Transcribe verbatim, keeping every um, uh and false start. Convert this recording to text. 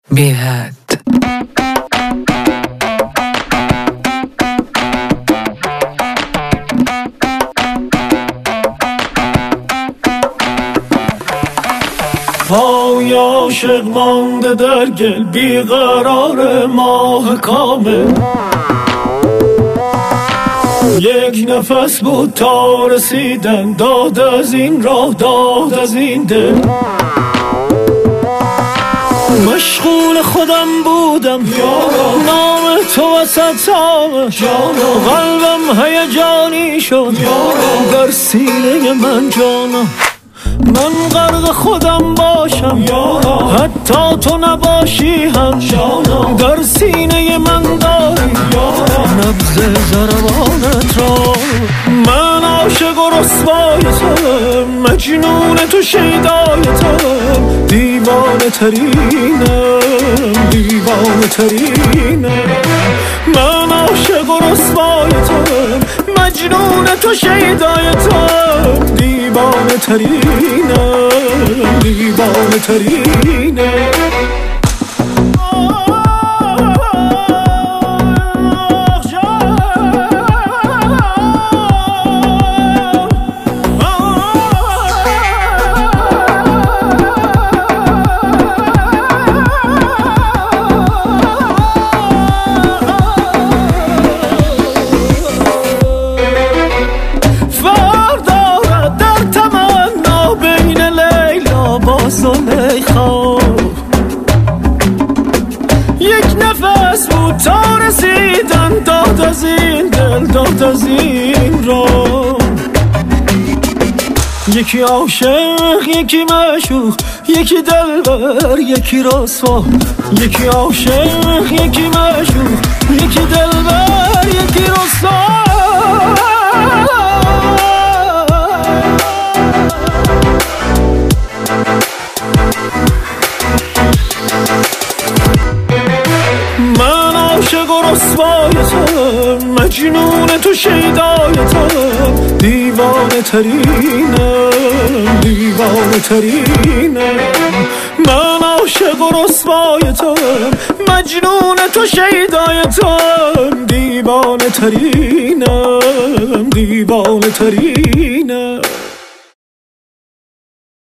بی حد. پای عاشق مانده در گل، بیقرار ماه کامل. یک نفس بود تا رسیدن، داد از این راه داد از این دل. مشغول خودم بودم یارا، نام تو وسط همه جانا. قلبم هیجانی شد یارا، در سینه من جانا. من غرق خودم باشم یارا، حتی تو نباشی هم جانا. در سینه من داری یارا، نبض ضربانت را. من عاشق و رسوای توام، مجنون تو شیدای توام. دیوانه ترینم، دیوانه ترینم. من عاشق و رسوای توام، مجنون تو شیدای توام. دیوانه ترینم، دیوانه ترینم. یک نفس بود تا رسیدن، داد از این دل داد از این را. یکی عاشق یکی معشوق، یکی دلبر یکی رسوا. یکی عاشق یکی معشوق، یکی دلبر یکی رسوا. من عاشق و رسوای توام، مجنون تو شیدای توام. دیوانه ترینم، دیوانه ترینم. من عاشق و رسوای توام، مجنون تو شیدای توام. دیوانه ترینم، دیوانه ترینم.